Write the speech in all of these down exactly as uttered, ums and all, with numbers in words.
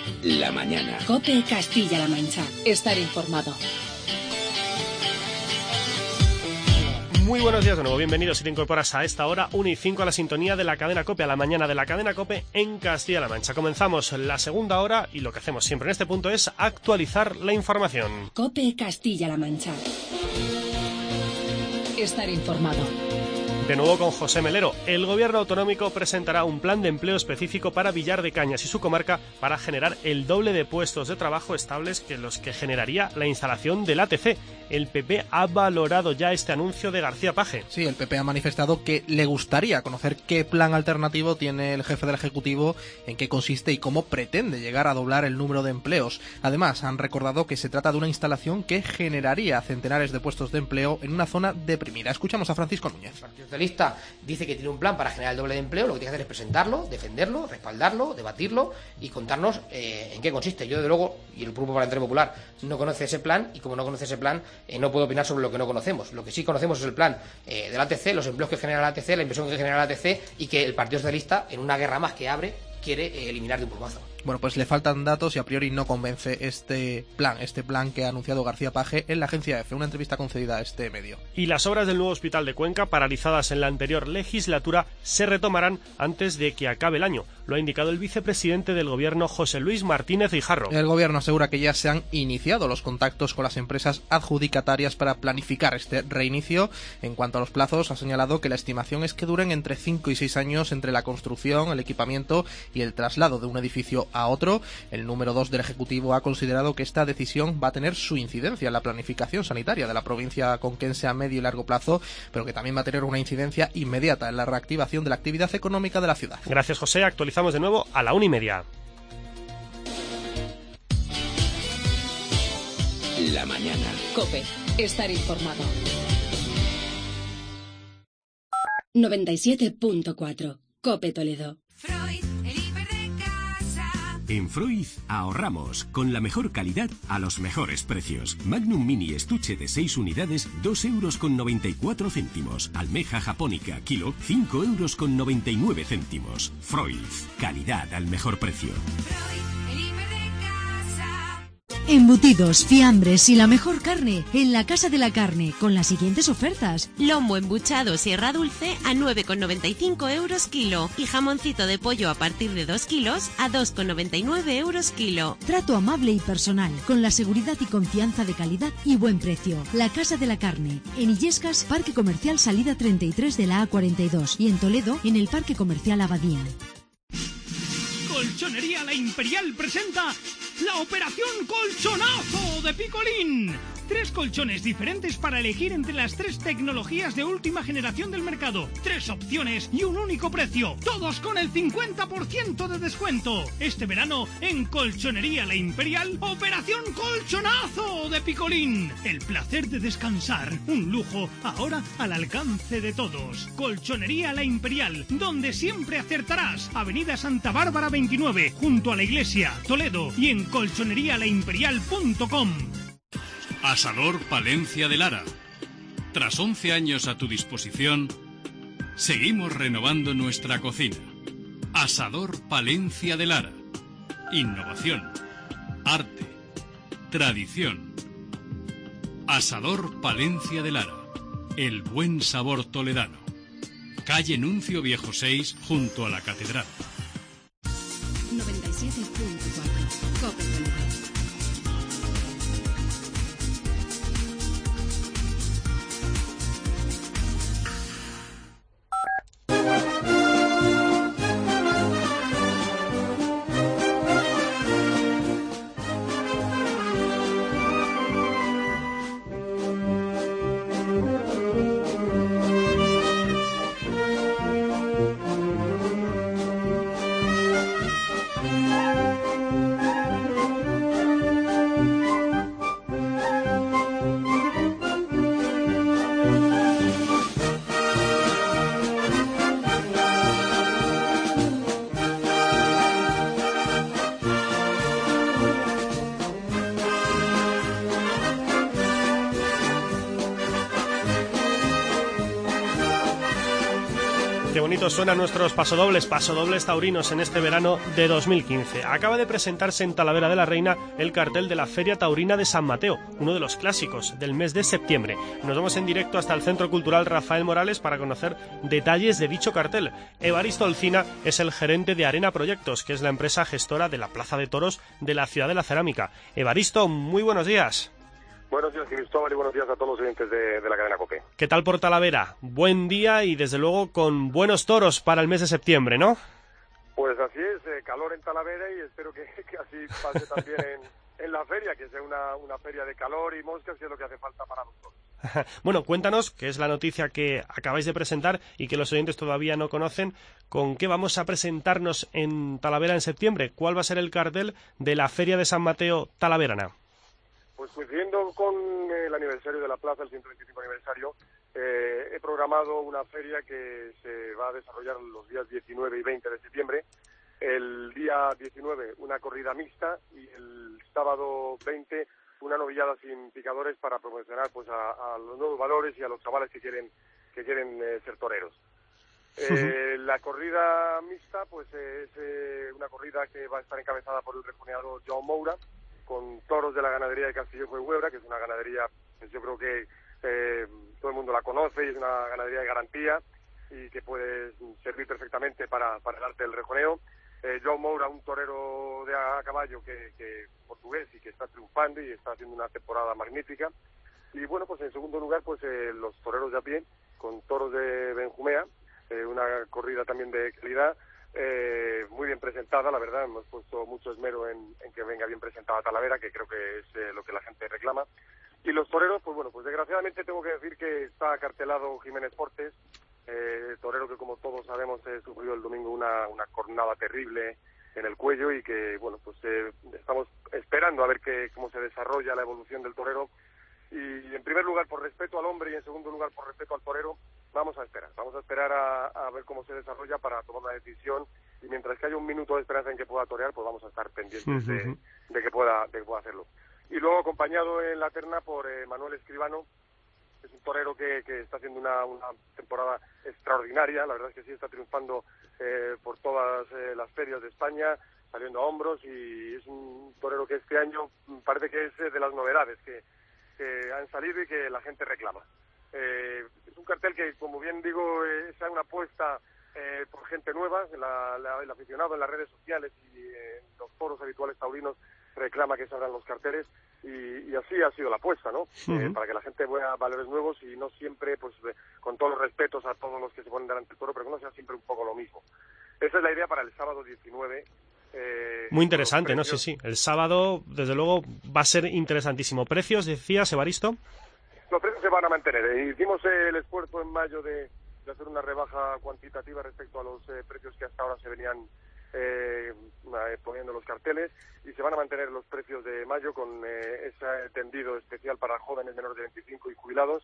La mañana. COPE Castilla-La Mancha. Estar informado. Muy buenos días de nuevo, bienvenidos si te incorporas a esta hora, una y cinco a la sintonía de la cadena COPE, a la mañana de la cadena COPE en Castilla-La Mancha. Comenzamos la segunda hora y lo que hacemos siempre en este punto es actualizar la información. COPE Castilla-La Mancha. Estar informado. De nuevo con José Melero. El gobierno autonómico presentará un plan de empleo específico para Villar de Cañas y su comarca para generar el doble de puestos de trabajo estables que los que generaría la instalación del A T C. El P P ha valorado ya este anuncio de García Page. Sí, el P P ha manifestado que le gustaría conocer qué plan alternativo tiene el jefe del Ejecutivo, en qué consiste y cómo pretende llegar a doblar el número de empleos. Además, han recordado que se trata de una instalación que generaría centenares de puestos de empleo en una zona deprimida. Escuchamos a Francisco Núñez. El Partido Socialista dice que tiene un plan para generar el doble de empleo, lo que tiene que hacer es presentarlo, defenderlo, respaldarlo, debatirlo y contarnos eh, en qué consiste. Yo, desde luego, y el Grupo Parlamentario Popular no conoce ese plan, y como no conoce ese plan, eh, no puedo opinar sobre lo que no conocemos. Lo que sí conocemos es el plan eh, del A T C, los empleos que genera el A T C, la inversión que genera el A T C, y que el Partido Socialista, en una guerra más que abre, quiere eh, eliminar de un plumazo. Bueno, pues le faltan datos y a priori no convence este plan, este plan que ha anunciado García Page en la agencia EFE, una entrevista concedida a este medio. Y las obras del nuevo hospital de Cuenca, paralizadas en la anterior legislatura, se retomarán antes de que acabe el año. Lo ha indicado el vicepresidente del Gobierno, José Luis Martínez Guijarro. El Gobierno asegura que ya se han iniciado los contactos con las empresas adjudicatarias para planificar este reinicio. En cuanto a los plazos, ha señalado que la estimación es que duren entre cinco y seis años entre la construcción, el equipamiento y el traslado de un edificio a otro. El número dos del Ejecutivo ha considerado que esta decisión va a tener su incidencia en la planificación sanitaria de la provincia conquense a medio y largo plazo, pero que también va a tener una incidencia inmediata en la reactivación de la actividad económica de la ciudad. Gracias, José. Actualizamos de nuevo a la una y media. La mañana. COPE. Estar informado. noventa y siete punto cuatro. COPE Toledo. Freud, el hiper de casa. En Freud ahorramos con la mejor calidad a los mejores precios. Magnum Mini estuche de seis unidades, dos euros con noventa y cuatro céntimos. Almeja japónica kilo, cinco euros con noventa y nueve céntimos. Freud, calidad al mejor precio. Freud, el hiper de casa. Embutidos, fiambres y la mejor carne en la Casa de la Carne con las siguientes ofertas. Lomo embuchado Sierra Dulce a nueve con noventa y cinco euros kilo y jamoncito de pollo a partir de dos kilos a dos con noventa y nueve euros kilo. Trato amable y personal con la seguridad y confianza de calidad y buen precio. La Casa de la Carne en Illescas, Parque Comercial Salida treinta y tres de la A cuarenta y dos y en Toledo en el Parque Comercial Abadía. Colchonería La Imperial presenta la Operación Colchonazo de Picolín. Tres colchones diferentes para elegir entre las tres tecnologías de última generación del mercado. Tres opciones y un único precio. Todos con el cincuenta por ciento de descuento. Este verano en Colchonería La Imperial, Operación Colchonazo de Picolín. El placer de descansar. Un lujo ahora al alcance de todos. Colchonería La Imperial, donde siempre acertarás. Avenida Santa Bárbara veintinueve, junto a la iglesia, Toledo, y en colchonería la imperial punto com. Asador Palencia de Lara. Tras once años a tu disposición, seguimos renovando nuestra cocina. Asador Palencia de Lara. Innovación, arte, tradición. Asador Palencia de Lara. El buen sabor toledano. Calle Nuncio Viejo seis, junto a la catedral. noventa y siete punto cuatro. COPE Toledo. minutitos suenan nuestros pasodobles, pasodobles taurinos en este verano de dos mil quince. Acaba de presentarse en Talavera de la Reina el cartel de la Feria Taurina de San Mateo, uno de los clásicos del mes de septiembre. Nos vamos en directo hasta el Centro Cultural Rafael Morales para conocer detalles de dicho cartel. Evaristo Olcina es el gerente de Arena Proyectos, que es la empresa gestora de la Plaza de Toros de la Ciudad de la Cerámica. Evaristo, muy buenos días. Buenos días, Cristóbal, y buenos días a todos los oyentes de, de la cadena COPE. ¿Qué tal por Talavera? Buen día y desde luego con buenos toros para el mes de septiembre, ¿no? Pues así es, eh, calor en Talavera y espero que, que así pase también en, en la feria, que sea una, una feria de calor y moscas, que es lo que hace falta para los toros. Bueno, cuéntanos, que es la noticia que acabáis de presentar y que los oyentes todavía no conocen, ¿con qué vamos a presentarnos en Talavera en septiembre? ¿Cuál va a ser el cartel de la Feria de San Mateo Talaverana? Pues coincidiendo con el aniversario de la plaza, el ciento veinticinco aniversario, eh, he programado una feria que se va a desarrollar los días diecinueve y veinte de septiembre. El día diecinueve una corrida mixta y el sábado veinte una novillada sin picadores para promocionar pues a, a los nuevos valores y a los chavales que quieren que quieren eh, ser toreros. Eh, la corrida mixta pues eh, es eh, una corrida que va a estar encabezada por el rejoneador João Moura, con toros de la ganadería de Castillejo y Huebra, que es una ganadería, pues yo creo que eh, todo el mundo la conoce y es una ganadería de garantía y que puede servir perfectamente para, para el arte del rejoneo. Eh, João Moura, un torero de a caballo que, que portugués y que está triunfando y está haciendo una temporada magnífica. Y bueno, pues en segundo lugar, pues eh, los toreros de a pie, con toros de Benjumea, eh, una corrida también de calidad. Eh, muy bien presentada, la verdad, hemos puesto mucho esmero en, en que venga bien presentada Talavera, que creo que es eh, lo que la gente reclama. Y los toreros, pues bueno, pues desgraciadamente tengo que decir que está acartelado Jiménez Portes, eh, torero que como todos sabemos eh, sufrió el domingo una, una cornada terrible en el cuello y que, bueno, pues eh, estamos esperando a ver que, cómo se desarrolla la evolución del torero. Y en primer lugar por respeto al hombre y en segundo lugar por respeto al torero, vamos a esperar, vamos a esperar a, a ver cómo se desarrolla para tomar una decisión y mientras que haya un minuto de esperanza en que pueda torear, pues vamos a estar pendientes uh-huh. de, de que pueda de que pueda hacerlo. Y luego acompañado en la terna por eh, Manuel Escribano, que es un torero que, que está haciendo una, una temporada extraordinaria, la verdad es que sí está triunfando eh, por todas eh, las ferias de España, saliendo a hombros y es un torero que este año parece que es eh, de las novedades que que han salido y que la gente reclama. Eh, es un cartel que, como bien digo, eh, es una apuesta eh, por gente nueva, la, la, el aficionado en las redes sociales y eh, en los foros habituales taurinos reclama que salgan los carteles y, y así ha sido la apuesta, ¿no? Uh-huh. Eh, para que la gente vea valores nuevos y no siempre, pues eh, con todos los respetos a todos los que se ponen delante del toro, pero que no sea siempre un poco lo mismo. Esa es la idea para el sábado diecinueve. Eh, Muy interesante, ¿no? Sí, sí. El sábado, desde luego, va a ser interesantísimo. ¿Precios, decías, Evaristo? Los precios se van a mantener. Hicimos el esfuerzo en mayo de, de hacer una rebaja cuantitativa respecto a los eh, precios que hasta ahora se venían eh, poniendo los carteles y se van a mantener los precios de mayo con eh, ese tendido especial para jóvenes menores de veinticinco y jubilados.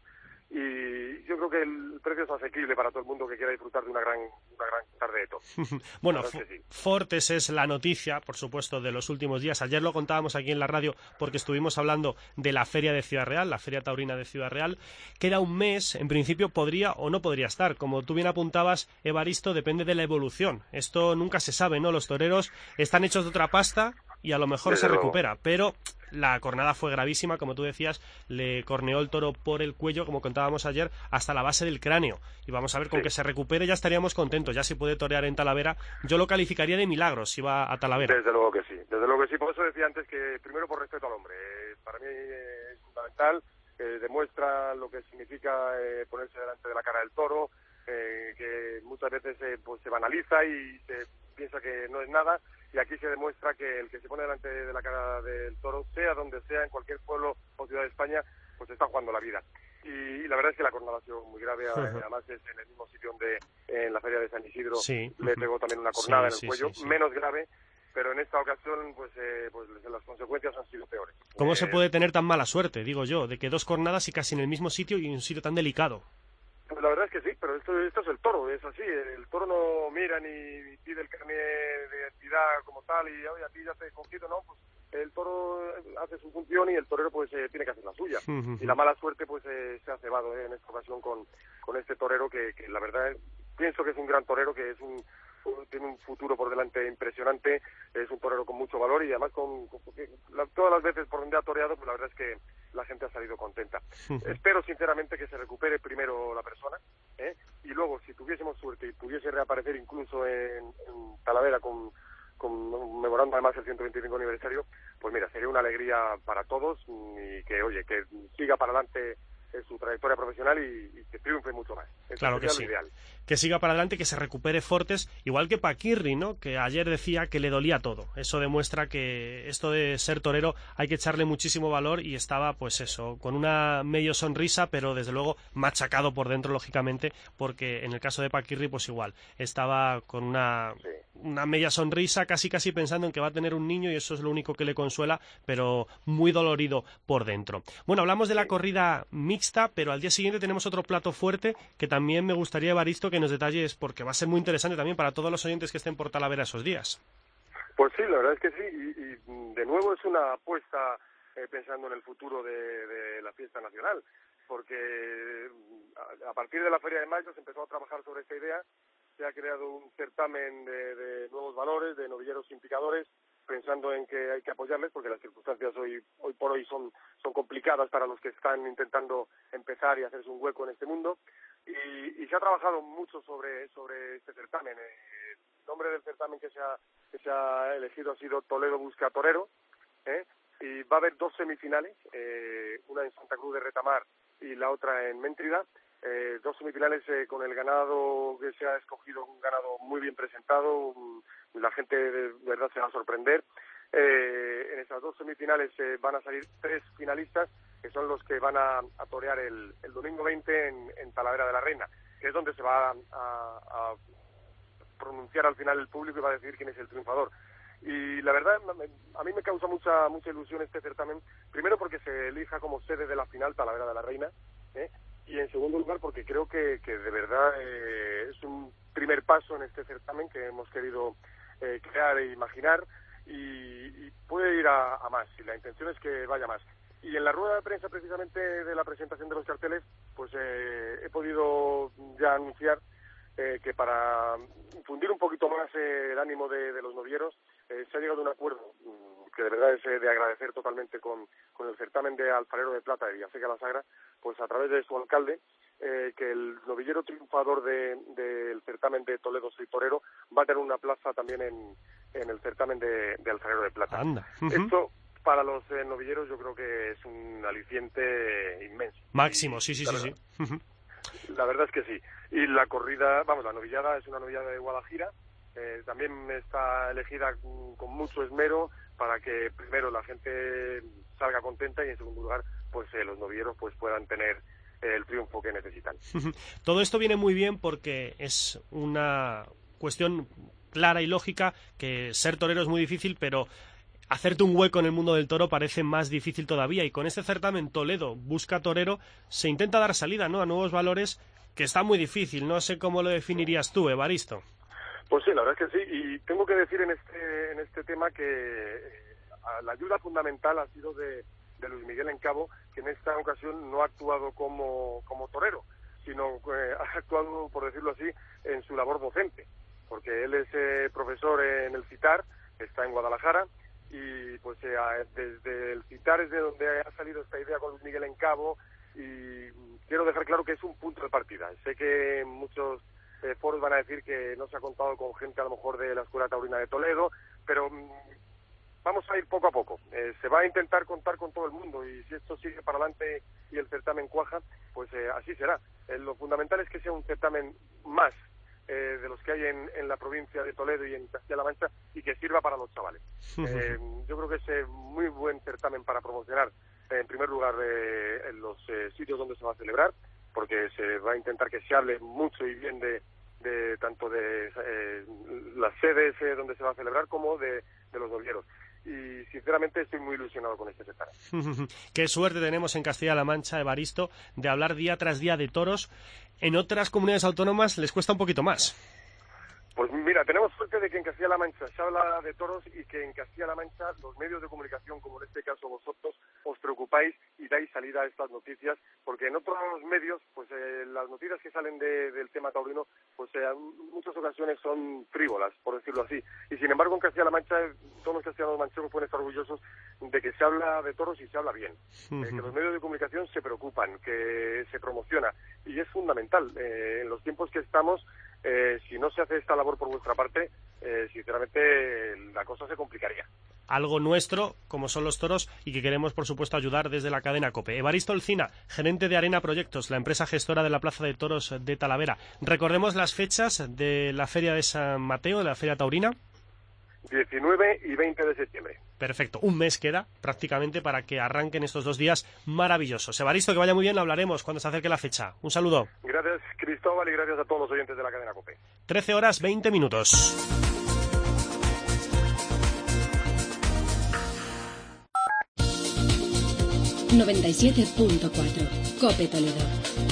Y yo creo que el precio es asequible para todo el mundo que quiera disfrutar de una gran una gran tarde de toros. Bueno, sí. Fortes es la noticia, por supuesto, de los últimos días. Ayer lo contábamos aquí en la radio porque estuvimos hablando de la Feria de Ciudad Real, la Feria Taurina de Ciudad Real. Queda un mes, en principio podría o no podría estar. Como tú bien apuntabas, Evaristo, depende de la evolución. Esto nunca se sabe, ¿no? Los toreros están hechos de otra pasta y a lo mejor Desde se recupera, luego. Pero la cornada fue gravísima, como tú decías, le corneó el toro por el cuello, como contábamos ayer, hasta la base del cráneo. Y vamos a ver, con sí. que se recupere ya estaríamos contentos, ya si puede torear en Talavera. Yo lo calificaría de milagro si va a Talavera. Desde luego que sí, desde luego que sí. Por eso decía antes que primero por respeto al hombre. Eh, para mí eh, es fundamental, eh, demuestra lo que significa eh, ponerse delante de la cara del toro, eh, que muchas veces eh, pues se banaliza y se piensa que no es nada. Y aquí se demuestra que el que se pone delante de la cara del toro, sea donde sea, en cualquier pueblo o ciudad de España, pues está jugando la vida. Y, y la verdad es que la cornada ha sido muy grave, uh-huh. además es en el mismo sitio donde en la feria de San Isidro sí. le pegó también una cornada sí, en el sí, cuello, sí, sí. menos grave, pero en esta ocasión pues, eh, pues las consecuencias han sido peores. ¿Cómo eh, se puede tener tan mala suerte, digo yo, de que dos cornadas y casi en el mismo sitio y en un sitio tan delicado? Pues la verdad es que sí, pero esto, esto es el toro, es así, el toro no mira ni pide el carnet de identidad como tal y oye, a ti ya te he cogido, no, pues el toro hace su función y el torero pues eh, tiene que hacer la suya. Uh-huh. Y la mala suerte pues eh, se ha cebado eh, en esta ocasión con, con este torero que, que la verdad pienso que es un gran torero, que es un tiene un futuro por delante impresionante, es un torero con mucho valor y además con, con la, todas las veces por donde ha toreado, pues la verdad es que la gente ha salido contenta. Uh-huh. Espero sinceramente que se recupere primero la persona, ¿eh? Y luego si tuviésemos suerte y pudiese reaparecer incluso en, en Talavera con conmemorando además el ciento veinticinco aniversario, pues mira, sería una alegría para todos y que, oye, que siga para adelante en su trayectoria profesional y, y que triunfe mucho más. Eso claro que sí. Ideal. Que siga para adelante, que se recupere Fortes, igual que Paquirri, ¿no? Que ayer decía que le dolía todo. Eso demuestra que esto de ser torero hay que echarle muchísimo valor y estaba, pues eso, con una medio sonrisa, pero desde luego machacado por dentro, lógicamente, porque en el caso de Paquirri, pues igual, estaba con una, sí. una media sonrisa, casi casi pensando en que va a tener un niño y eso es lo único que le consuela, pero muy dolorido por dentro. Bueno, hablamos de la corrida mixta, pero al día siguiente tenemos otro plato fuerte que también me gustaría, Evaristo, que nos detalles, porque va a ser muy interesante también para todos los oyentes que estén por Talavera esos días. Pues sí, la verdad es que sí, y, y de nuevo es una apuesta eh, pensando en el futuro de, de la fiesta nacional, porque a, a partir de la Feria de Mayo se empezó a trabajar sobre esta idea, se ha creado un certamen de, de nuevos valores, de novilleros sin picadores, pensando en que hay que apoyarles porque las circunstancias hoy hoy por hoy son son complicadas para los que están intentando empezar y hacerse un hueco en este mundo y, y se ha trabajado mucho sobre sobre este certamen. El nombre del certamen que se ha que se ha elegido ha sido Toledo Busca Torero, ¿eh? Y va a haber dos semifinales, eh, una en Santa Cruz de Retamar y la otra en Méntrida. Eh, dos semifinales eh, con el ganado que se ha escogido, un ganado muy bien presentado, un, la gente de verdad se va a sorprender. Eh, en esas dos semifinales eh, van a salir tres finalistas, que son los que van a, a torear el, el domingo veinte en, en Talavera de la Reina, que es donde se va a, a, a pronunciar al final el público y va a decidir quién es el triunfador. Y la verdad, a mí me causa mucha mucha ilusión este certamen, primero porque se elija como sede de la final Talavera de la Reina, ¿eh? Y en segundo lugar porque creo que, que de verdad eh, es un primer paso en este certamen que hemos querido eh, crear e imaginar y, y puede ir a, a más, y la intención es que vaya más. Y en la rueda de prensa precisamente de la presentación de los carteles, pues eh, he podido ya anunciar eh, que para infundir un poquito más eh, el ánimo de, de los novieros, eh, se ha llegado a un acuerdo que de verdad es eh, de agradecer totalmente con, con el certamen de Alfarero de Plata de Villaseca la Sagra, pues a través de su alcalde, eh, que el novillero triunfador del de, de certamen de Toledo Soy Torero va a tener una plaza también en, en el certamen de, de Alfarero de Plata. Anda. Esto para los eh, novilleros yo creo que es un aliciente inmenso. Máximo, sí, sí, la sí, verdad, sí. La verdad es que sí. Y la corrida, vamos, la novillada es una novillada de Guadalajara, eh, también está elegida con, con mucho esmero para que primero la gente salga contenta y en segundo lugar pues eh, los novilleros pues puedan tener eh, el triunfo que necesitan. Todo esto viene muy bien porque es una cuestión clara y lógica, que ser torero es muy difícil, pero hacerte un hueco en el mundo del toro parece más difícil todavía, y con este certamen Toledo Busca Torero se intenta dar salida, ¿no?, a nuevos valores, que está muy difícil. No sé cómo lo definirías tú, Evaristo. Pues sí, la verdad es que sí, y tengo que decir en este en este tema que eh, la ayuda fundamental ha sido de, de Luis Miguel Encabo, que en esta ocasión no ha actuado como, como torero, sino eh, ha actuado, por decirlo así, en su labor docente, porque él es eh, profesor en el CITAR, está en Guadalajara, y pues eh, desde el CITAR es de donde ha salido esta idea con Luis Miguel Encabo, y quiero dejar claro que es un punto de partida. Sé que muchos eh, foros van a decir que no se ha contado con gente a lo mejor de la Escuela Taurina de Toledo, pero mmm, vamos a ir poco a poco. Eh, se va a intentar contar con todo el mundo, y si esto sigue para adelante y el certamen cuaja, pues eh, así será. Eh, lo fundamental es que sea un certamen más eh, de los que hay en, en la provincia de Toledo y en Castilla-La Mancha, y que sirva para los chavales. Eh, yo creo que es eh, muy buen certamen para promocionar, eh, en primer lugar, eh, en los eh, sitios donde se va a celebrar, porque se va a intentar que se hable mucho y bien de, de tanto de eh, las sedes eh, donde se va a celebrar como de, de los novilleros. Y sinceramente estoy muy ilusionado con este certamen. Qué suerte tenemos en Castilla-La Mancha, Evaristo, de hablar día tras día de toros. En otras comunidades autónomas les cuesta un poquito más. Pues mira, tenemos suerte de que en Castilla-La Mancha se habla de toros y que en Castilla-La Mancha los medios de comunicación, como en este caso vosotros, os preocupáis y dais salida a estas noticias, porque en otros medios, pues eh, las noticias que salen de, del tema taurino, pues eh, en muchas ocasiones son frívolas, por decirlo así. Y sin embargo en Castilla-La Mancha, todos los castellanos manchegos pueden estar orgullosos de que se habla de toros y se habla bien, uh-huh. eh, que los medios de comunicación se preocupan, que se promociona, y es fundamental. Eh, en los tiempos que estamos, eh, si no se hace esta labor por vuestra parte, eh, sinceramente la cosa se complicaría. Algo nuestro, como son los toros, y que queremos, por supuesto, ayudar desde la cadena COPE. Evaristo Olcina, gerente de Arena Proyectos, la empresa gestora de la Plaza de Toros de Talavera. Recordemos las fechas de la Feria de San Mateo, de la Feria Taurina. diecinueve y veinte de septiembre. Perfecto, un mes queda prácticamente para que arranquen estos dos días maravillosos. Evaristo, que vaya muy bien, hablaremos cuando se acerque la fecha. Un saludo. Gracias, Cristóbal, y gracias a todos los oyentes de la cadena COPE. trece horas veinte minutos. noventa y siete punto cuatro COPE Toledo.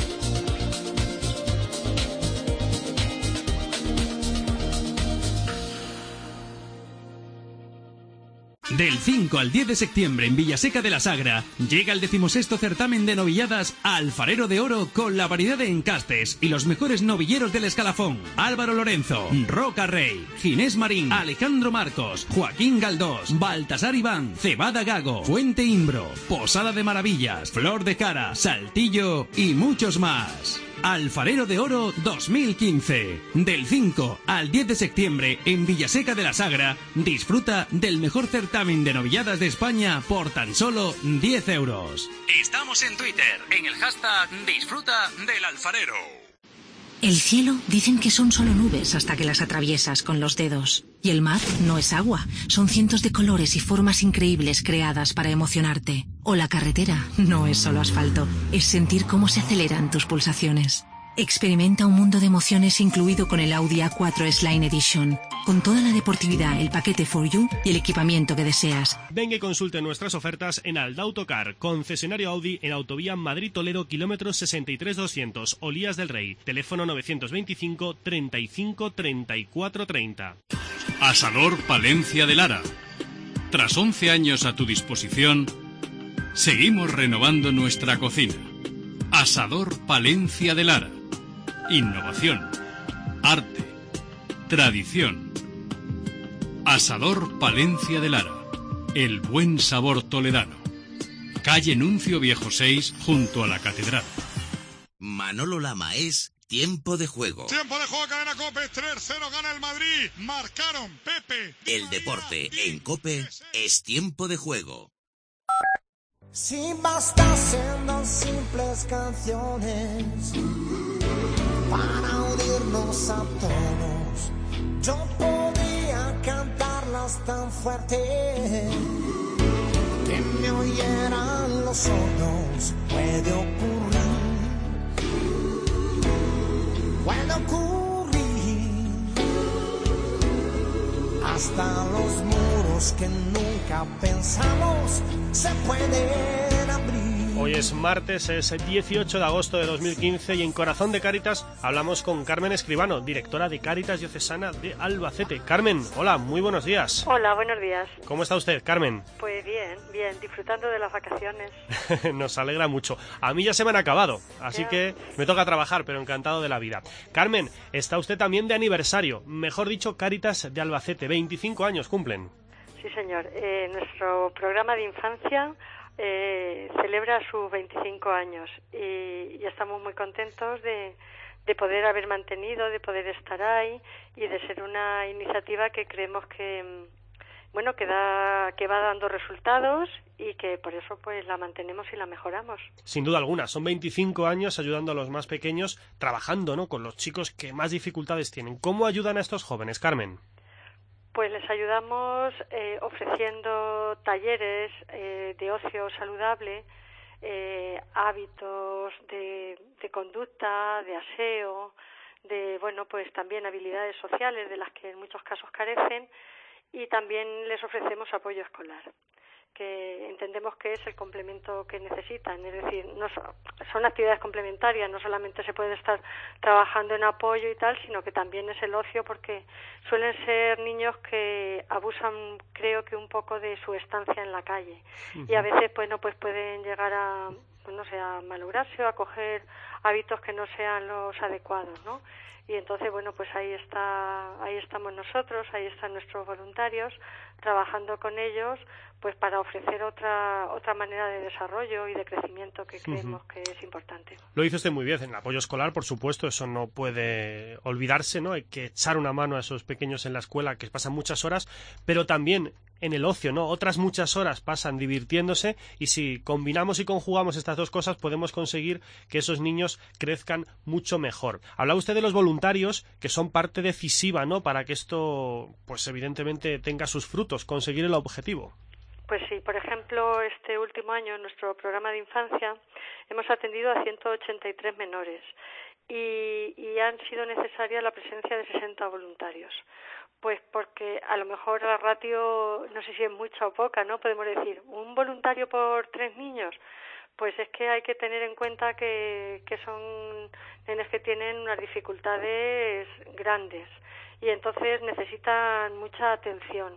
Del cinco al diez de septiembre en Villaseca de la Sagra llega el decimosexto certamen de novilladas Alfarero de Oro con la variedad de encastes y los mejores novilleros del escalafón. Álvaro Lorenzo, Roca Rey, Ginés Marín, Alejandro Marcos, Joaquín Galdós, Baltasar Iván, Cebada Gago, Fuente Imbro, Posada de Maravillas, Flor de Cara, Saltillo y muchos más. Alfarero de Oro dos mil quince. Del cinco al diez de septiembre en Villaseca de la Sagra disfruta del mejor certamen de novilladas de España por tan solo diez euros. Estamos en Twitter en el hashtag Disfruta del Alfarero. El cielo dicen que son solo nubes hasta que las atraviesas con los dedos. Y el mar no es agua, son cientos de colores y formas increíbles creadas para emocionarte. O la carretera no es solo asfalto, es sentir cómo se aceleran tus pulsaciones. Experimenta un mundo de emociones incluido con el Audi A cuatro S-Line Edition, con toda la deportividad, el paquete for you y el equipamiento que deseas. Venga y consulte nuestras ofertas en Aldautocar, concesionario Audi en Autovía Madrid-Toledo, kilómetros sesenta y tres doscientos, Olías del Rey, teléfono novecientos veinticinco, treinta y cinco, treinta y cuatro, treinta. Asador Palencia de Lara. Tras once años a tu disposición, seguimos renovando nuestra cocina. Asador Palencia de Lara. Innovación, arte, tradición. Asador Palencia de Lara. El buen sabor toledano. Calle Nuncio Viejo seis, junto a la Catedral. Manolo Lama es Tiempo de Juego. Tiempo de juego, cadena COPE, tres cero gana el Madrid. Marcaron Pepe. El deporte en COPE es Tiempo de Juego. Si bastasen dos simples canciones para unirnos a todos, yo podría cantarlas tan fuerte que me oyeran los sordos. Puede ocurrir, puede ocurrir, hasta los muros que nunca pensamos se pueden abrir. Hoy es martes, es dieciocho de agosto de dos mil quince y en Corazón de Cáritas hablamos con Carmen Escribano, directora de Cáritas Diocesana de Albacete. Carmen, hola, muy buenos días. Hola, buenos días. ¿Cómo está usted, Carmen? Pues bien, bien, disfrutando de las vacaciones. Nos alegra mucho. A mí ya se me han acabado, así ya. Que me toca trabajar, pero encantado de la vida. Carmen, está usted también de aniversario, mejor dicho, Cáritas de Albacete, veinticinco años cumplen. Sí, señor. Eh, nuestro programa de infancia eh, celebra sus veinticinco años y, y estamos muy contentos de, de poder haber mantenido, de poder estar ahí y de ser una iniciativa que creemos que, bueno, que da, que va dando resultados y que por eso pues la mantenemos y la mejoramos. Sin duda alguna, son veinticinco años ayudando a los más pequeños, trabajando, ¿no?, con los chicos que más dificultades tienen. ¿Cómo ayudan a estos jóvenes, Carmen? Pues les ayudamos eh, ofreciendo talleres eh, de ocio saludable, eh, hábitos de, de conducta, de aseo, de, bueno, pues también habilidades sociales de las que en muchos casos carecen, y también les ofrecemos apoyo escolar. que entendemos que es el complemento que necesitan, es decir, no son, son actividades complementarias, no solamente se puede estar trabajando en apoyo y tal, sino que también es el ocio, porque suelen ser niños que abusan, creo que un poco de su estancia en la calle, uh-huh. y a veces pues no pues pueden llegar a, pues, no sé, a malograrse o a coger hábitos que no sean los adecuados, ¿no? Y entonces, bueno, pues ahí está, ahí estamos nosotros, ahí están nuestros voluntarios, trabajando con ellos, pues para ofrecer otra otra manera de desarrollo y de crecimiento que creemos uh-huh. que es importante. Lo dice usted muy bien, en el apoyo escolar, por supuesto, eso no puede olvidarse, ¿no? Hay que echar una mano a esos pequeños en la escuela que pasan muchas horas, pero también en el ocio, ¿no? Otras muchas horas pasan divirtiéndose, y si combinamos y conjugamos estas dos cosas podemos conseguir que esos niños crezcan mucho mejor. Hablaba usted de los voluntarios, que son parte decisiva, ¿no? Para que esto, pues evidentemente tenga sus frutos, conseguir el objetivo. Pues sí, por ejemplo, este último año en nuestro programa de infancia hemos atendido a ciento ochenta y tres menores y, y han sido necesarias la presencia de sesenta voluntarios. Pues porque a lo mejor la ratio, no sé si es mucha o poca, ¿no? Podemos decir, ¿un voluntario por tres niños? Pues es que hay que tener en cuenta que, que son nenes que tienen unas dificultades grandes y entonces necesitan mucha atención.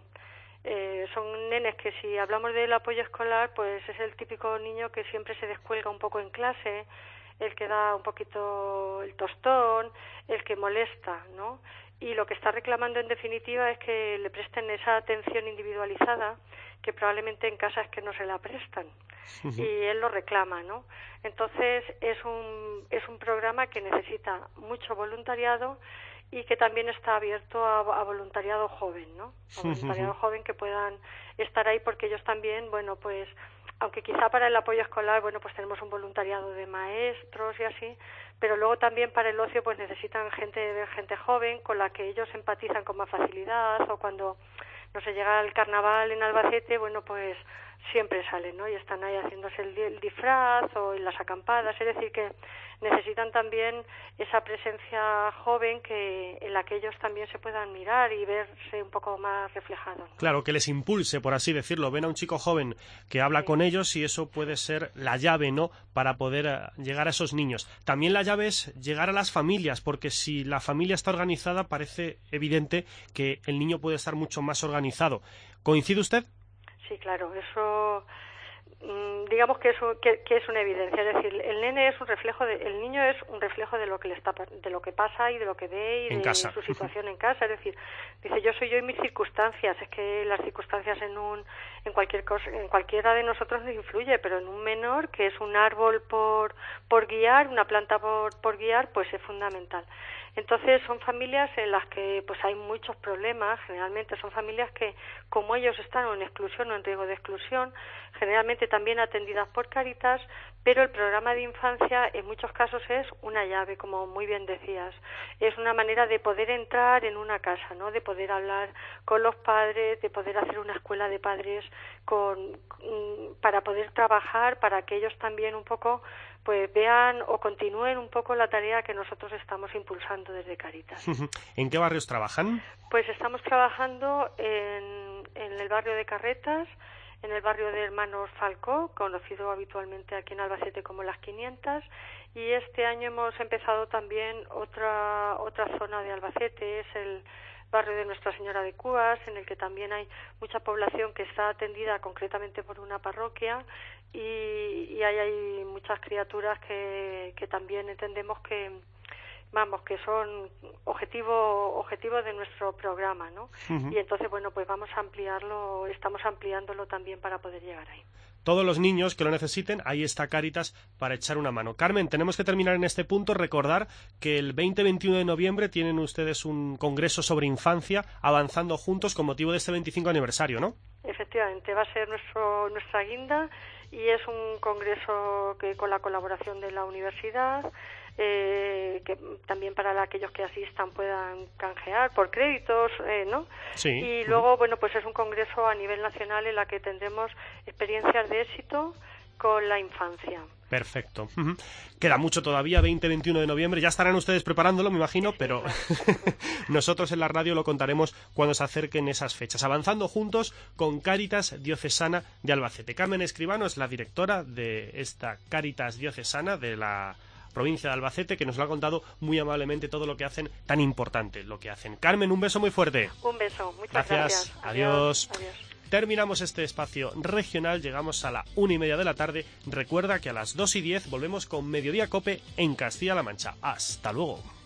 Eh, son nenes que, si hablamos del apoyo escolar, pues es el típico niño que siempre se descuelga un poco en clase, el que da un poquito el tostón, el que molesta, ¿no? Y lo que está reclamando en definitiva es que le presten esa atención individualizada que probablemente en casa es que no se la prestan. Uh-huh. Y él lo reclama, ¿no? Entonces es un es un programa que necesita mucho voluntariado y que también está abierto a, a voluntariado joven, ¿no? A voluntariado uh-huh. joven que puedan estar ahí, porque ellos también, bueno, pues aunque quizá para el apoyo escolar, bueno, pues tenemos un voluntariado de maestros y así, pero luego también para el ocio pues necesitan gente gente joven con la que ellos empatizan con más facilidad, o cuando no se llega al carnaval en Albacete, bueno, pues siempre salen, ¿no? Y están ahí haciéndose el, el disfraz o en las acampadas, es decir, que necesitan también esa presencia joven que en la que ellos también se puedan mirar y verse un poco más reflejados, ¿no? Claro, que les impulse, por así decirlo. Ven a un chico joven que habla sí. con ellos, y eso puede ser la llave, ¿no?, para poder uh, llegar a esos niños. También la llave es llegar a las familias, porque si la familia está organizada, parece evidente que el niño puede estar mucho más organizado. ¿Coincide usted? Sí, claro, eso digamos que es, un, que, que es una evidencia, es decir, el nene es un reflejo de, el niño es un reflejo de lo que le está, de lo que pasa y de lo que ve y en de casa. Su situación en casa, es decir, dice yo soy yo y mis circunstancias, es que las circunstancias en un, en cualquier cosa, en cualquiera de nosotros nos influye, pero en un menor que es un árbol por, por guiar, una planta por, por guiar, pues es fundamental. Entonces son familias en las que pues hay muchos problemas, generalmente son familias que, como ellos están en exclusión o en riesgo de exclusión, generalmente también atendidas por Cáritas, pero el programa de infancia en muchos casos es una llave, como muy bien decías. Es una manera de poder entrar en una casa, ¿no?, de poder hablar con los padres, de poder hacer una escuela de padres con, para poder trabajar, para que ellos también un poco pues vean o continúen un poco la tarea que nosotros estamos impulsando desde Cáritas. ¿En qué barrios trabajan? Pues estamos trabajando en, en el barrio de Carretas, en el barrio de Hermanos Falcó, conocido habitualmente aquí en Albacete como Las quinientas, y este año hemos empezado también otra otra zona de Albacete, es el barrio de Nuestra Señora de Cúas, en el que también hay mucha población que está atendida concretamente por una parroquia, y, y hay, hay muchas criaturas que, que también entendemos que vamos que son objetivo objetivo de nuestro programa, ¿no? Uh-huh. Y entonces, bueno, pues vamos a ampliarlo, estamos ampliándolo también para poder llegar ahí. Todos los niños que lo necesiten, ahí está Cáritas para echar una mano. Carmen, tenemos que terminar en este punto, recordar que el veinte y veintiuno de noviembre tienen ustedes un congreso sobre infancia, Avanzando Juntos, con motivo de este veinticinco aniversario, ¿no? Efectivamente, va a ser nuestro nuestra guinda, y es un congreso que con la colaboración de la universidad, eh, que también para aquellos que asistan puedan canjear por créditos, eh, ¿no? Sí. Y luego, bueno, pues es un congreso a nivel nacional en la que tendremos experiencias de éxito con la infancia. Perfecto. Uh-huh. Queda mucho todavía, veinte veintiuno de noviembre. Ya estarán ustedes preparándolo, me imagino, pero nosotros en la radio lo contaremos cuando se acerquen esas fechas. Avanzando juntos con Cáritas Diocesana de Albacete. Carmen Escribano es la directora de esta Cáritas Diocesana de la provincia de Albacete, que nos lo ha contado muy amablemente todo lo que hacen, tan importante lo que hacen. Carmen, un beso muy fuerte. Un beso, muchas gracias. gracias. Adiós. Adiós. Terminamos este espacio regional, llegamos a la una y media de la tarde. Recuerda que a las dos y diez volvemos con Mediodía Cope en Castilla-La Mancha. Hasta luego.